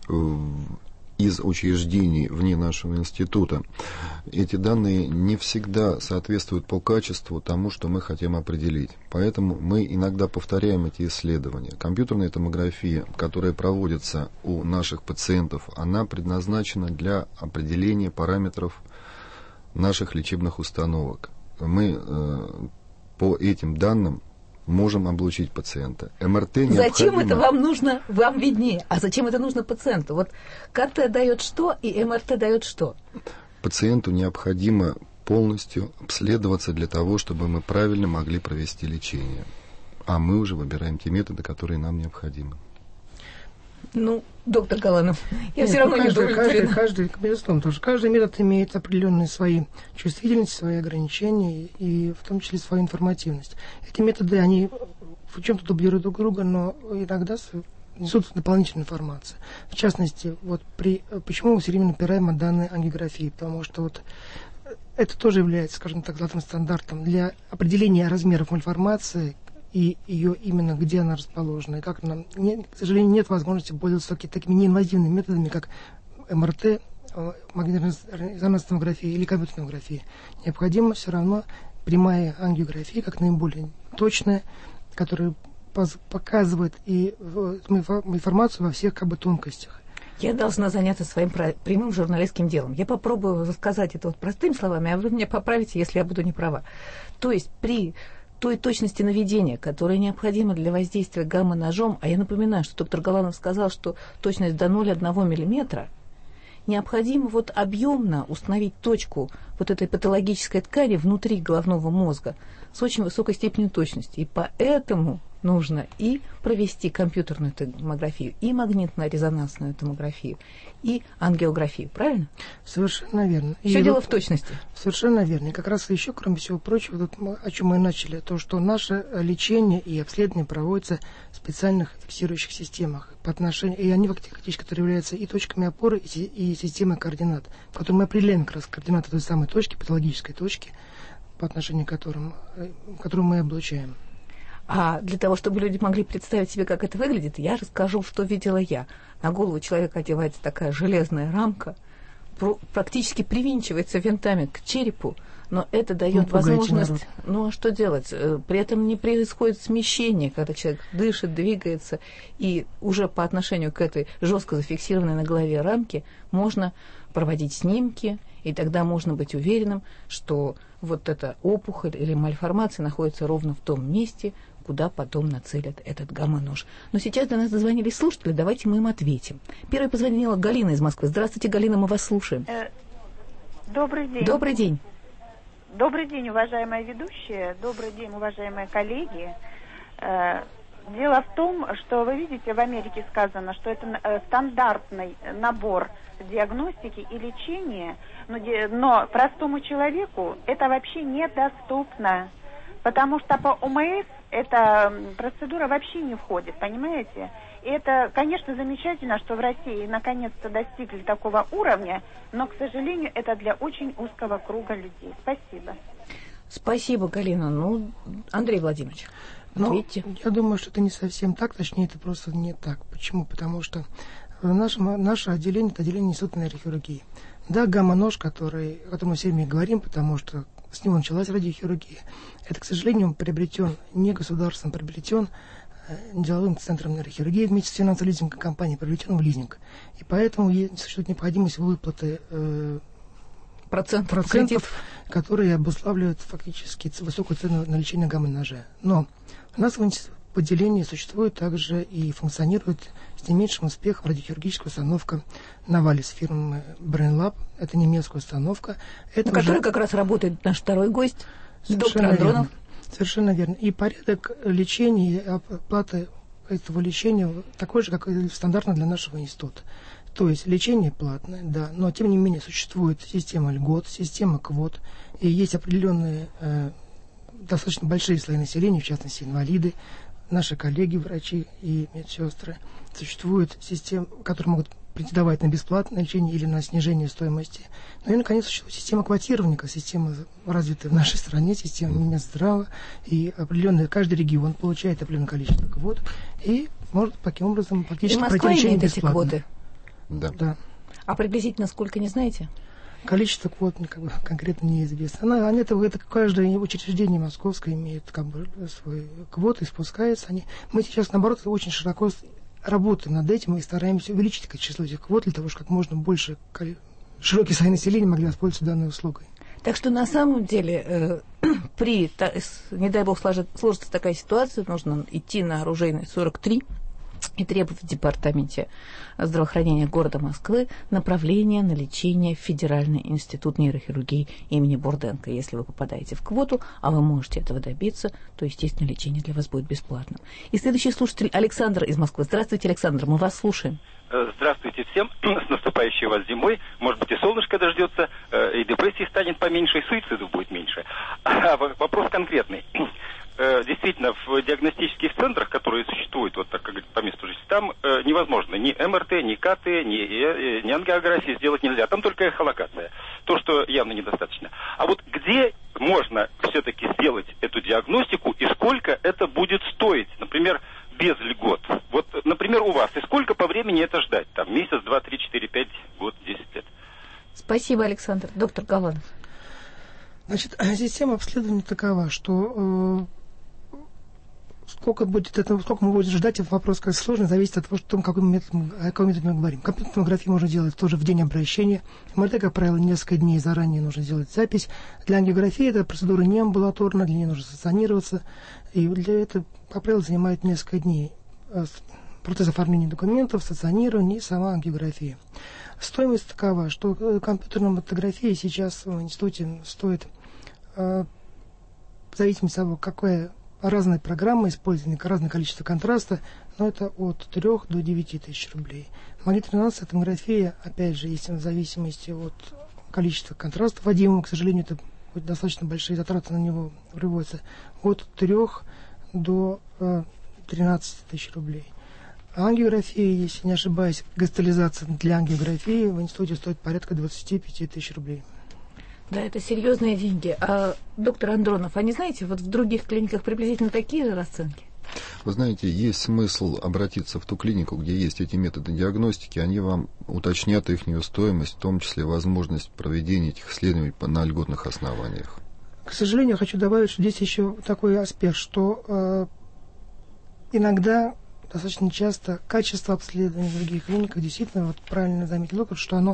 из учреждений вне нашего института, эти данные не всегда соответствуют по качеству тому, что мы хотим определить. Поэтому мы иногда повторяем эти исследования. Компьютерная томография, которая проводится у наших пациентов, она предназначена для определения параметров наших лечебных установок. Мы по этим данным можем облучить пациента. МРТ необходимо. Зачем это вам нужно? Вам виднее. А зачем это нужно пациенту? Вот КТ дает что, и МРТ дает что? Пациенту необходимо полностью обследоваться для того, чтобы мы правильно могли провести лечение. А мы уже выбираем те методы, которые нам необходимы. Ну, доктор Галанов, я все равно не удовлетворена. Безусловно, тоже каждый метод имеет определенные свои чувствительности, свои ограничения и в том числе свою информативность. Эти методы, они в чем-то дублируют друг друга, но иногда несут дополнительную информацию. В частности, почему мы все время напираем на данные ангиографии, потому что это тоже является, скажем так, золотым стандартом для определения размеров мальформации и ее именно где она расположена. И как нам, к сожалению, нет возможности пользоваться такими неинвазивными методами, как МРТ, магнитно-резонансная томография или компьютерная томография. Необходима все равно прямая ангиография, как наиболее точная, которая показывает и информацию во всех тонкостях. Я должна заняться своим прямым журналистским делом. Я попробую рассказать это простыми словами, а вы меня поправите, если я буду не права. То есть при той точности наведения, которая необходима для воздействия гамма-ножом, а я напоминаю, что доктор Галанов сказал, что точность до 0,1 миллиметра, необходимо объемно установить точку этой патологической ткани внутри головного мозга с очень высокой степенью точности. И поэтому нужно и провести компьютерную томографию, и магнитно-резонансную томографию, и ангиографию. Правильно? Совершенно верно. Все дело в точности. Совершенно верно. И как раз еще, кроме всего прочего, о чем мы начали, то, что наше лечение и обследование проводятся в специальных фиксирующих системах по отношению, и они фактически, которые являются и точками опоры, и системой координат, в которой мы определяем как раз координаты той самой точки, патологической точки, по отношению к которому мы облучаем. А для того, чтобы люди могли представить себе, как это выглядит, я расскажу, что видела я. На голову человека одевается такая железная рамка, практически привинчивается винтами к черепу, но это дает возможность... Ну, а что делать? При этом не происходит смещение, когда человек дышит, двигается, и уже по отношению к этой жестко зафиксированной на голове рамке можно проводить снимки, и тогда можно быть уверенным, что эта опухоль или мальформация находится ровно в том месте, куда потом нацелят этот гамма-нож. Но сейчас до нас дозвонились слушатели, давайте мы им ответим. Первой позвонила Галина из Москвы. Здравствуйте, Галина, мы вас слушаем. Добрый день. Добрый день. Добрый день, уважаемая ведущая. Добрый день, уважаемые коллеги. Дело в том, что, вы видите, в Америке сказано, что это стандартный набор диагностики и лечения, но простому человеку это вообще недоступно, потому что по ОМС эта процедура вообще не входит, понимаете? И это, конечно, замечательно, что в России наконец-то достигли такого уровня, но, к сожалению, это для очень узкого круга людей. Спасибо. Спасибо, Галина. Андрей Владимирович, ответьте. Я думаю, что это не совсем так, точнее, это просто не так. Почему? Потому что наше отделение – это отделение института нейрохирургии. Да, гамма-нож, о котором мы все время говорим, потому что с него началась радиохирургия, это, к сожалению, приобретен не государством, приобретен деловым центром нейрохирургии вместе с финансово-лизинговой компанией, приобретен в лизинг. И поэтому существует необходимость выплаты процентов, которые обуславливают фактически высокую цену на лечение гамма-ножа. Но у нас в отделении существует также и функционирует с не меньшим успехом радиохирургическая установка Навалис фирмы BrainLab. Это немецкая установка. На которой как раз работает наш второй гость, доктор Андронов. Совершенно верно. И порядок лечения и оплаты этого лечения такой же, как и стандартно для нашего института. То есть лечение платное, да, но тем не менее существует система льгот, система квот, и есть определенные достаточно большие слои населения, в частности инвалиды, наши коллеги, врачи и медсестры. Существует система, которые могут претендовать на бесплатное лечение или на снижение стоимости. Ну и, наконец, существует система квотирования, система, развитая в нашей стране, система Минздрава, и определенный, каждый регион получает определенное количество квот, и может таким образом фактически пройти лечение бесплатно. Эти квоты? Да. А приблизительно сколько, не знаете? Количество квот конкретно неизвестно. Это каждое учреждение московское имеет свой квот и спускается. Мы сейчас, наоборот, очень широко работаем над этим и стараемся увеличить число этих квот для того, чтобы как можно больше широкие слои населения могли воспользоваться данной услугой. Так что на самом деле, не дай бог сложится такая ситуация, нужно идти на оружейный 43 и требовать в департаменте здравоохранения города Москвы направления на лечение в Федеральный институт нейрохирургии имени Бурденко. Если вы попадаете в квоту, а вы можете этого добиться, то, естественно, лечение для вас будет бесплатным. И следующий слушатель Александр из Москвы. Здравствуйте, Александр, мы вас слушаем. Здравствуйте всем. С наступающей вас зимой. Может быть, и солнышко дождется, и депрессии станет поменьше, и суицидов будет меньше. Вопрос конкретный. Действительно, в диагностических центрах, которые существуют, вот так как по месту жительства, там невозможно ни МРТ, ни КТ, ни ангиографии сделать нельзя. Там только эхолокация. То, что явно недостаточно. А вот где можно все-таки сделать эту диагностику и сколько это будет стоить? Например, без льгот. Вот, например, у вас. И сколько по времени это ждать? Там месяц, 2, 3, 4, 5, год, 10 лет. Спасибо, Александр. Доктор Голованов. Значит, система обследования такова, что сколько мы будем ждать, этот вопрос как сложный, зависит от того, о каком методе мы говорим. Компьютерную томографию можно делать тоже в день обращения. МРТ, как правило, несколько дней заранее нужно сделать запись. Для ангиографии эта процедура не амбулаторная, для нее нужно стационироваться. И для этого, как правило, занимает несколько дней. Процесс оформления документов, стационирование и сама ангиография. Стоимость такова, что компьютерная томография сейчас в институте стоит, в зависимости от того, какая разные программы использованы, разное количество контраста, но это от 3 до 9 тысяч рублей. Магнитно-резонансная томография, опять же, есть в зависимости от количества контраста вводимого, к сожалению, это достаточно большие затраты на него приводятся, от 3 до 13 тысяч рублей. А ангиография, если не ошибаюсь, госпитализация для ангиографии в институте стоит порядка 25 тысяч рублей. Да, это серьезные деньги. А, доктор Андронов, а не знаете, вот в других клиниках приблизительно такие же расценки? Вы знаете, есть смысл обратиться в ту клинику, где есть эти методы диагностики, они вам уточнят их стоимость, в том числе возможность проведения этих исследований на льготных основаниях. К сожалению, хочу добавить, что здесь еще такой аспект, что иногда, достаточно часто, качество обследования в других клиниках действительно, вот правильно заметил доктор, что оно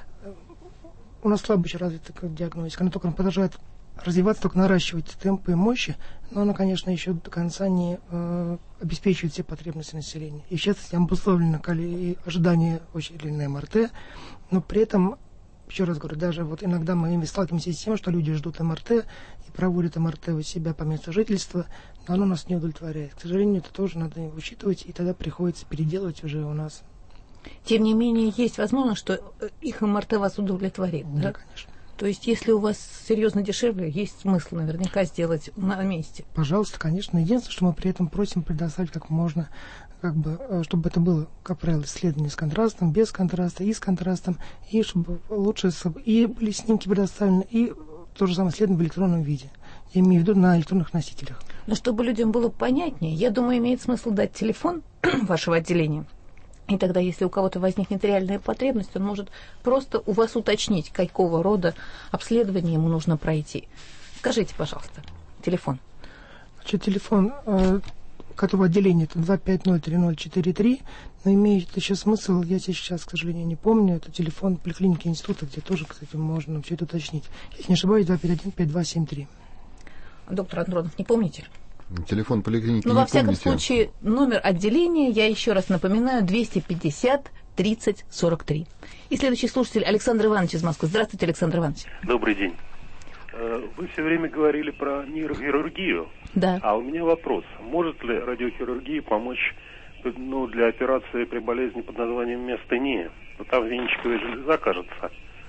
у нас слабо еще развита диагностика, она только продолжает развиваться, только наращивать темпы и мощи, но она, конечно, еще до конца не обеспечивает все потребности населения. И в частности, обусловлено ожидание очень длинной МРТ, но при этом, еще раз говорю, даже вот иногда мы сталкиваемся с тем, что люди ждут МРТ и проводят МРТ у себя по месту жительства, но оно нас не удовлетворяет. К сожалению, это тоже надо учитывать, и тогда приходится переделывать уже у нас. Тем не менее, есть возможность, что их МРТ вас удовлетворит, да? Да, конечно. То есть, если у вас серьезно дешевле, есть смысл наверняка сделать на месте. Пожалуйста, конечно. Единственное, что мы при этом просим предоставить как можно, чтобы это было, как правило, исследование с контрастом, без контраста и с контрастом, и чтобы лучше и были снимки предоставлены, и то же самое исследование в электронном виде. Я имею в виду на электронных носителях. Но чтобы людям было понятнее, я думаю, имеет смысл дать телефон вашего отделения. И тогда, если у кого-то возникнет реальная потребность, он может просто у вас уточнить, какого рода обследование ему нужно пройти. Скажите, пожалуйста, телефон. Значит, телефон которого отделения это 2503043, но имеет еще смысл, я сейчас, к сожалению, не помню, это телефон поликлиники института, где тоже, кстати, можно все это уточнить. Если не ошибаюсь, 251-5273. Доктор Андронов, не помните? Телефон поликлиники Ну, не во всяком помните? случае, номер отделения, я еще раз напоминаю, 250 30 43. И следующий слушатель Александр Иванович из Москвы. Здравствуйте, Александр Иванович. Добрый день. Вы все время говорили про нейрохирургию. Да. А у меня вопрос. Может ли радиохирургия помочь для операции при болезни под названием миостения? Там венечковая железа, кажется.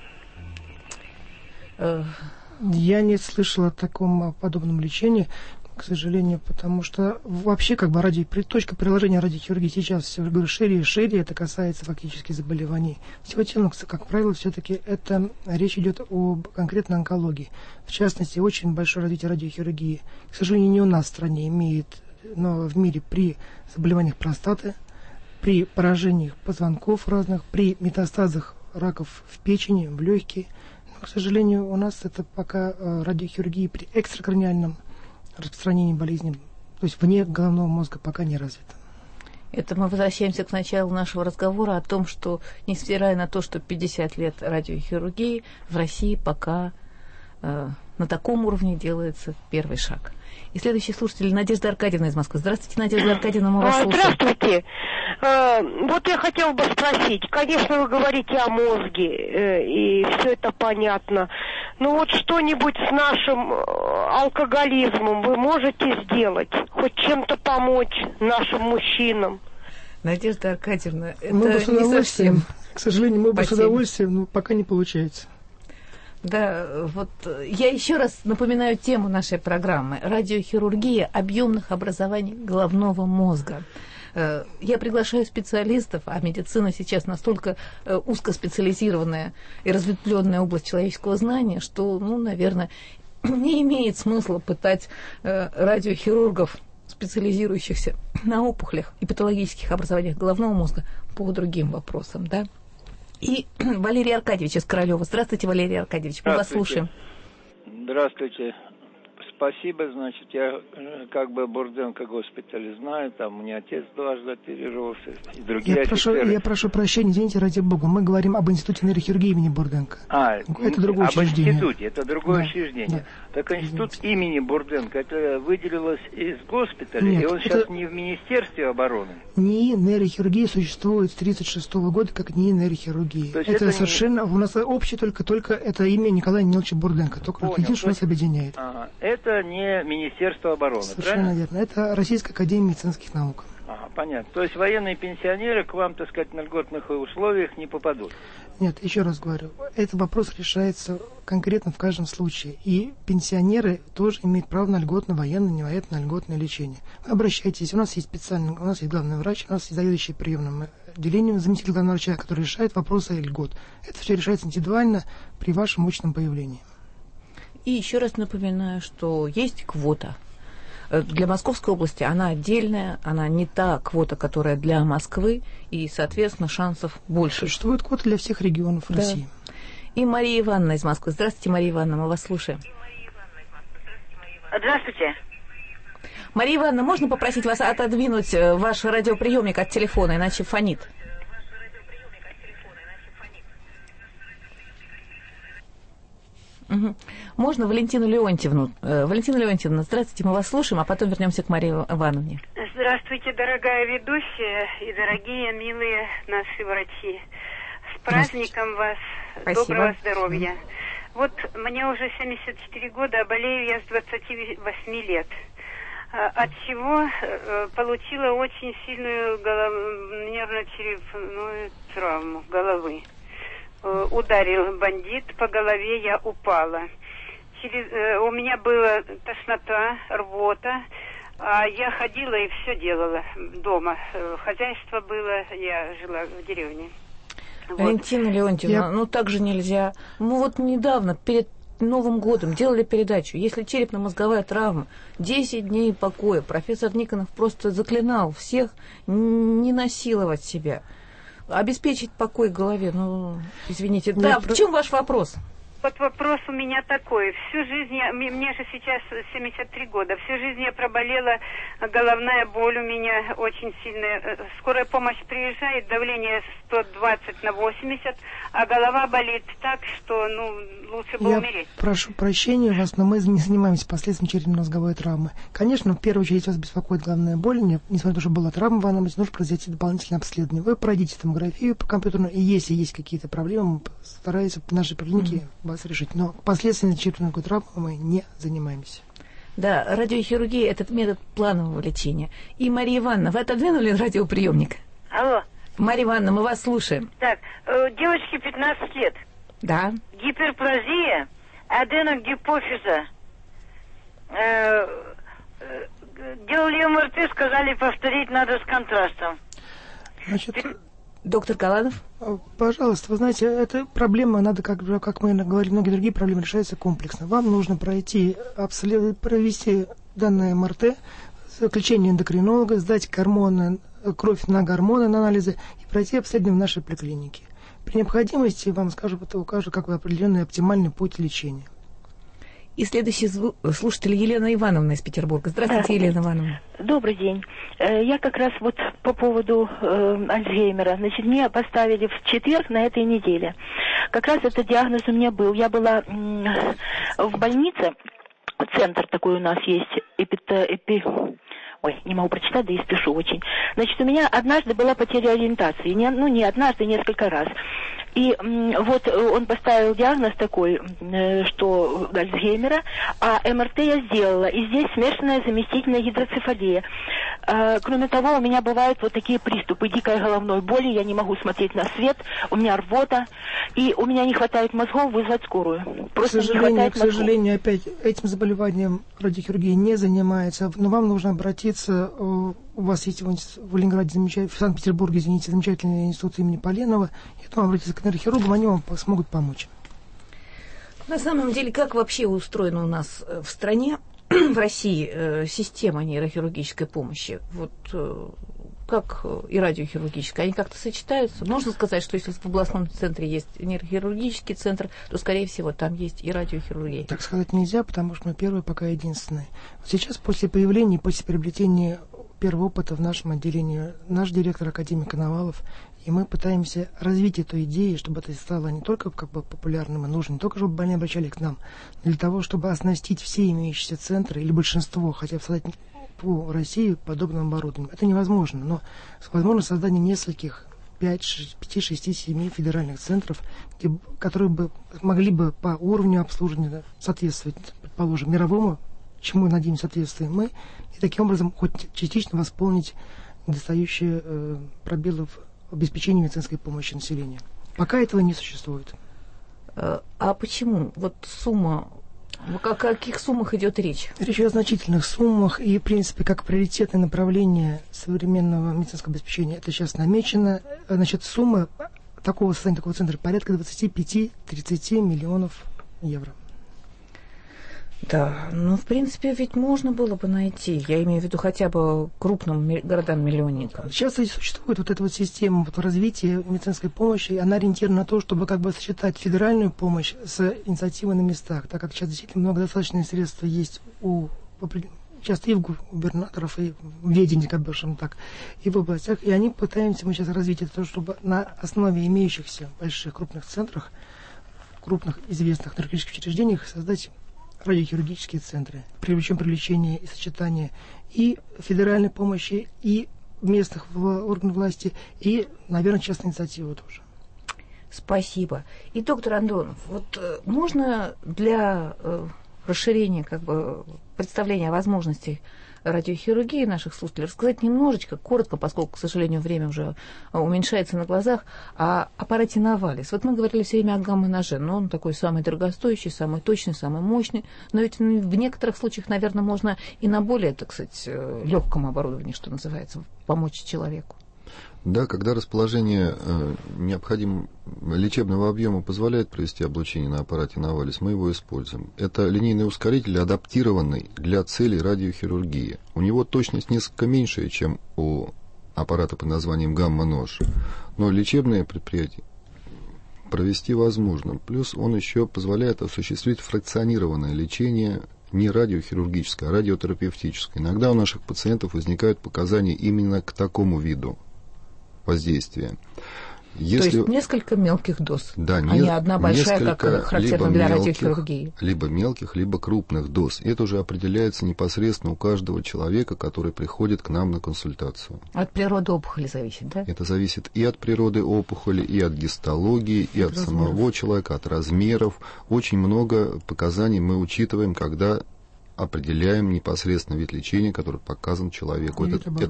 Я не слышал о таком подобном лечении, к сожалению, потому что вообще точка приложения радиохирургии сейчас все говорю шире и шире, это касается фактически заболеваний всего тела, как правило, все-таки речь идет о конкретной онкологии. В частности, очень большое развитие радиохирургии, к сожалению, не у нас в стране имеет, но в мире при заболеваниях простаты, при поражениях позвонков разных, при метастазах раков в печени, в легкие. Но, к сожалению, у нас это пока радиохирургия при экстракраниальном распространении болезни, то есть вне головного мозга, пока не развито. Это мы возвращаемся к началу нашего разговора о том, что, несмотря на то, что 50 лет радиохирургии, в России пока на таком уровне делается первый шаг. И следующий слушатель Надежда Аркадьевна из Москвы. Здравствуйте, Надежда Аркадьевна, мы вас слушаем. Здравствуйте. Вот я хотела бы спросить. Конечно, вы говорите о мозге, и все это понятно. Но вот что-нибудь с нашим алкоголизмом вы можете сделать? Хоть чем-то помочь нашим мужчинам? Надежда Аркадьевна, это мы бы с удовольствием, не совсем. К сожалению, мы бы с удовольствием, но пока не получается. Да, вот я еще раз напоминаю тему нашей программы. Радиохирургия объемных образований головного мозга. Я приглашаю специалистов, а медицина сейчас настолько узкоспециализированная и разветвленная область человеческого знания, что, наверное, не имеет смысла пытать радиохирургов, специализирующихся на опухолях и патологических образованиях головного мозга по другим вопросам, да? И Валерий Аркадьевич из Королева. Здравствуйте, Валерий Аркадьевич, мы вас слушаем. Здравствуйте. Спасибо, значит, я Бурденко госпитале знаю, там у меня отец дважды оперировался, и другие офицеры. Я прошу прощения, извините, ради бога, мы говорим об институте нейрохирургии имени Бурденко. Это другое учреждение. Об институте, это другое учреждение. Да. Так институт имени Бурденко, это выделилось из госпиталя, Нет, и он сейчас не в Министерстве обороны. НИИ нейрохирургии существует с 1936 года как НИИ нейрохирургии. Это совершенно, у нас общее только это имя Николая Ниловича Бурденко, только единственное, что нас объединяет. Это не Министерство обороны, совершенно правильно? Верно. Это Российская академия медицинских наук. Понятно. То есть военные пенсионеры к вам, так сказать, на льготных условиях не попадут? Нет, еще раз говорю, этот вопрос решается конкретно в каждом случае. И пенсионеры тоже имеют право на льготное военное, невоенное льготное лечение. Вы обращайтесь, у нас есть главный врач, у нас есть заведующий приемным отделением, заместитель главного врача, который решает вопросы льгот. Это все решается индивидуально при вашем очном появлении. И еще раз напоминаю, что есть квота. Для Московской области она отдельная, она не та квота, которая для Москвы, и, соответственно, шансов больше. Существует квота для всех регионов России. И Мария Ивановна из Москвы. Здравствуйте, Мария Ивановна, мы вас слушаем. Здравствуйте. Мария Ивановна, можно попросить вас отодвинуть ваш радиоприемник от телефона, иначе фонит? Угу. Можно Валентину Леонтьевну. Валентина Леонтьевна, здравствуйте, мы вас слушаем, а потом вернемся к Марии Ивановне. Здравствуйте, дорогая ведущая и дорогие, милые наши врачи. С праздником вас. Спасибо. Доброго здоровья. Вот мне уже 74 года, а болею я с 28 лет. От чего получила очень сильную нервно-черепную травму головы. Ударил бандит по голове, я упала. У меня была тошнота, рвота, а я ходила и все делала дома. Хозяйство было, я жила в деревне. Валентина Леонтьевна, так же нельзя. Мы вот недавно, перед Новым годом, делали передачу. Если черепно-мозговая травма, 10 дней покоя. Профессор Никонов просто заклинал всех не насиловать себя. Обеспечить покой в голове, извините. Да, в чем ваш вопрос? Вот вопрос у меня такой. Всю жизнь, мне же сейчас 73 года, всю жизнь я проболела, головная боль у меня очень сильная. Скорая помощь приезжает, давление 120 на 80, а голова болит так, что, лучше бы умереть. Прошу прощения у вас, но мы не занимаемся последствиями черепно-мозговой травмы. Конечно, в первую очередь вас беспокоит головная боль. Несмотря на то, что была травма в анамнезе, нужно произвести дополнительное обследование. Вы пройдите томографию по компьютеру, и если есть какие-то проблемы, мы стараемся в нашей клинике вас решить. Но последствиями черепно-мозговой травмы мы не занимаемся. Да, радиохирургия – это метод планового лечения. И, Мария Ивановна, вы отодвинули радиоприемник? Алло. Мария Ивановна, мы вас слушаем. Так, девочке 15 лет. Да. Гиперплазия, аденок гипофиза. Делали МРТ, сказали повторить надо с контрастом. Значит, доктор Каланов? Пожалуйста, вы знаете, эта проблема, надо, как мы говорили, многие другие проблемы решаются комплексно. Вам нужно провести данное МРТ, заключение эндокринолога, сдать кровь на гормоны, на анализы и пройти обследование в нашей поликлинике. При необходимости вам укажут как определенный оптимальный путь лечения. И следующий слушатель Елена Ивановна из Петербурга. Здравствуйте, Елена Ивановна. Добрый день. Я как раз вот по поводу Альцгеймера. Значит, мне поставили в четверг на этой неделе. Как раз этот диагноз у меня был. Я была в больнице, центр такой у нас есть, не могу прочитать, да и спешу очень. Значит, у меня однажды была потеря ориентации. Не однажды, несколько раз. И вот он поставил диагноз такой, что Альцгеймера, а МРТ я сделала. И здесь смешанная заместительная гидроцефалия. Кроме того, у меня бывают вот такие приступы дикой головной боли, я не могу смотреть на свет, у меня рвота, и у меня не хватает мозгов вызвать скорую. Просто к сожалению, опять этим заболеванием радиохирургия не занимается, но вам нужно обратиться, у вас есть в Ленинграде, в Санкт-Петербурге, замечательный институт имени Поленова, и там обратиться к нейрохирургам, они вам смогут помочь. На самом деле, как вообще устроена у нас в стране, в России, система нейрохирургической помощи? Вот как и радиохирургическая, они как-то сочетаются? Можно сказать, что если в областном центре есть нейрохирургический центр, то, скорее всего, там есть и радиохирургия? Так сказать нельзя, потому что мы первые, пока единственные. Вот сейчас, после появления, после приобретения первого опыта в нашем отделении, наш директор академик Коновалов, и мы пытаемся развить эту идею, чтобы это стало не только популярным и нужным, не только чтобы больные обращались к нам, но для того, чтобы оснастить все имеющиеся центры, или большинство, хотя бы создать по России подобным оборудованием. Это невозможно, но возможно создание нескольких 5, 6, 7 федеральных центров, которые бы могли бы по уровню обслуживания соответствовать, предположим, мировому, чему, надеемся, соответствуем мы, и таким образом хоть частично восполнить недостающие пробелы в обеспечении медицинской помощи населению. Пока этого не существует. А почему? Вот сумма, о каких суммах идет речь? Речь о значительных суммах, и, в принципе, как приоритетное направление современного медицинского обеспечения это сейчас намечено. Значит, сумма такого создания такого центра порядка 25-30 миллионов евро. Да, в принципе, ведь можно было бы найти, я имею в виду хотя бы крупным городам-миллионникам. Сейчас и существует вот эта вот система развития медицинской помощи, и она ориентирована на то, чтобы сочетать федеральную помощь с инициативой на местах, так как сейчас действительно много достаточных средств есть часто и у губернаторов, и в ведении, скажем так, и в областях, и мы сейчас развить это, чтобы на основе имеющихся больших крупных центрах, крупных известных нейрохирургических учреждениях создать радиохирургические центры, причем привлечение и сочетание и федеральной помощи, и местных органов власти, и, наверное, частной инициативы тоже. Спасибо. И, доктор Андронов, вот можно для расширения представления о возможностях радиохирургии наших слушателей рассказать немножечко, коротко, поскольку, к сожалению, время уже уменьшается на глазах, о аппарате Навалис. Вот мы говорили все время о гамма-ноже, но он такой самый дорогостоящий, самый точный, самый мощный, но ведь в некоторых случаях, наверное, можно и на более, так сказать, легком оборудовании, что называется, помочь человеку. Да, когда расположение необходимого лечебного объема позволяет провести облучение на аппарате Навалис, мы его используем. Это линейный ускоритель, адаптированный для целей радиохирургии. У него точность несколько меньше, чем у аппарата под названием гамма-нож. Но лечебные предприятия, провести возможно. Плюс он еще позволяет осуществить фракционированное лечение не радиохирургическое, а радиотерапевтическое. Иногда у наших пациентов возникают показания именно к такому виду воздействия. Если... То есть несколько мелких доз, да, а не одна большая, как характерно для радиохирургии. Либо мелких, либо крупных доз. Это уже определяется непосредственно у каждого человека, который приходит к нам на консультацию. От природы опухоли зависит, да? Это зависит и от природы опухоли, и от гистологии, и от самого человека, от размеров. Очень много показаний мы учитываем, когда определяем непосредственно вид лечения, который показан человеку.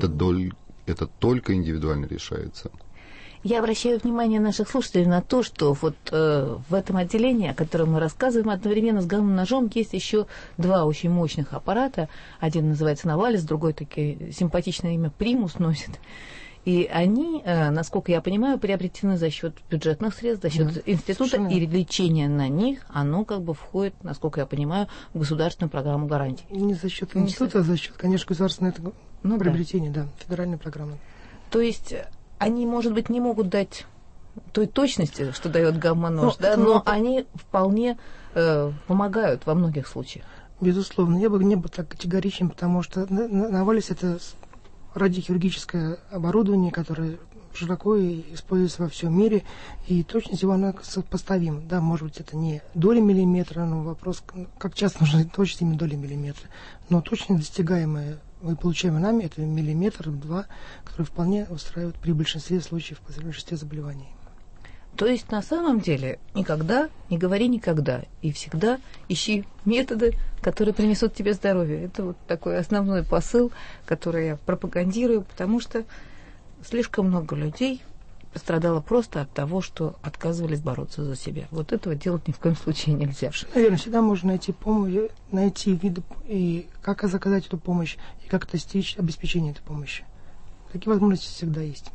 Это только индивидуально решается. Я обращаю внимание наших слушателей на то, что вот в этом отделении, о котором мы рассказываем, одновременно с гамма-ножом есть еще два очень мощных аппарата. Один называется Навалис, другой таки симпатичное имя Примус носит. И они, насколько я понимаю, приобретены за счет бюджетных средств, за счет института, и лечение на них, оно как бы входит, насколько я понимаю, в государственную программу гарантий. Не за счет института, а за счет, конечно, государственного приобретения, да, федеральной программы. То есть они, может быть, не могут дать той точности, что дает гамма-нож, но они вполне помогают во многих случаях. Безусловно. Я бы не был так категоричен, потому что Навалис — это радиохирургическое оборудование, которое широко используется во всем мире, и точность его она сопоставима. Да, может быть, это не доля миллиметра, но вопрос, как часто нужно точность именно доли миллиметра. Но точность достигаемая, мы получаем нами, это миллиметр-два, который вполне устраивает при большинстве случаев, при большинстве заболеваний. То есть, на самом деле, никогда не говори никогда, и всегда ищи методы, которые принесут тебе здоровье. Это вот такой основной посыл, который я пропагандирую, потому что слишком много людей пострадало просто от того, что отказывались бороться за себя. Вот этого делать ни в коем случае нельзя. Наверное, всегда можно найти помощь, найти виды, и как заказать эту помощь, и как достичь обеспечения этой помощи. Такие возможности всегда есть.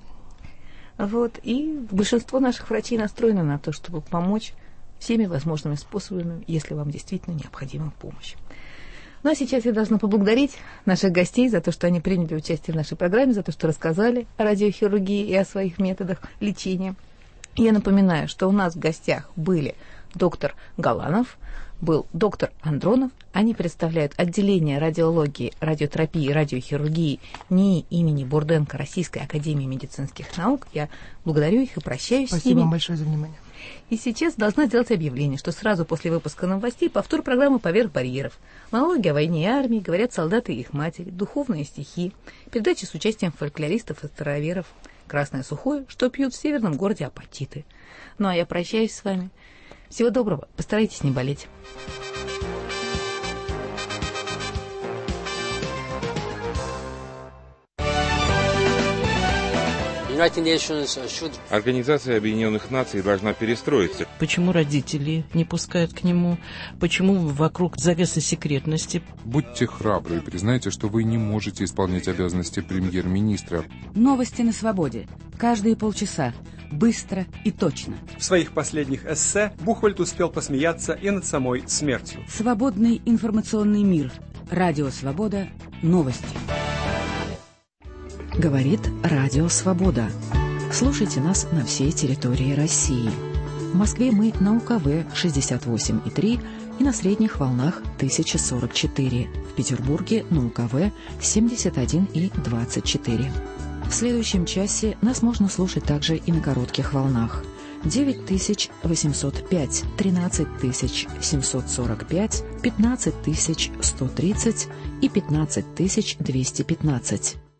Вот. И большинство наших врачей настроено на то, чтобы помочь всеми возможными способами, если вам действительно необходима помощь. Ну а сейчас я должна поблагодарить наших гостей за то, что они приняли участие в нашей программе, за то, что рассказали о радиохирургии и о своих методах лечения. Я напоминаю, что у нас в гостях были доктор Галанов, был доктор Андронов. Они представляют отделение радиологии, радиотерапии и радиохирургии НИИ имени Бурденко Российской академии медицинских наук. Я благодарю их и прощаюсь с ними. Спасибо вам большое за внимание. И сейчас должна сделать объявление, что сразу после выпуска новостей повтор программы «Поверх барьеров». Монологи о войне и армии, говорят солдаты и их матери, духовные стихи, передачи с участием фольклористов и староверов, красное сухое, что пьют в северном городе апатиты. Ну а я прощаюсь с вами. Всего доброго, постарайтесь не болеть. Организация Объединенных Наций должна перестроиться. Почему родители не пускают к нему? Почему вокруг завеса секретности? Будьте храбры и признайте, что вы не можете исполнять обязанности премьер-министра. Новости на свободе. Каждые полчаса. Быстро и точно. В своих последних эссе Бухвальд успел посмеяться и над самой смертью. Свободный информационный мир. Радио Свобода. Новости. Говорит Радио Свобода. Слушайте нас на всей территории России. В Москве мы на УКВ 68,3 и на средних волнах 1044. В Петербурге на УКВ 71,24. В следующем часе нас можно слушать также и на коротких волнах. 9805, 13745, 15130 и 15215.